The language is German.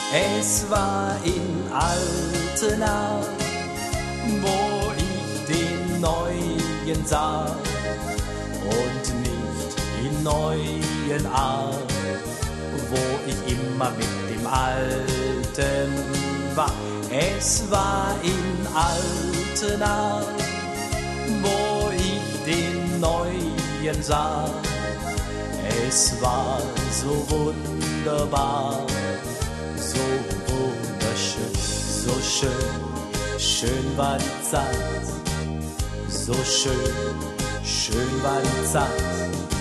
Es war in Altena, wo ich den Neuen sah und nicht in Neuenahr, wo ich immer mit dem Alten war. Es war in Altena, wo ich den Neuen sah. Es war so wunderbar, so wunderschön, so schön, schön war die Zeit, so schön, schön war die Zeit.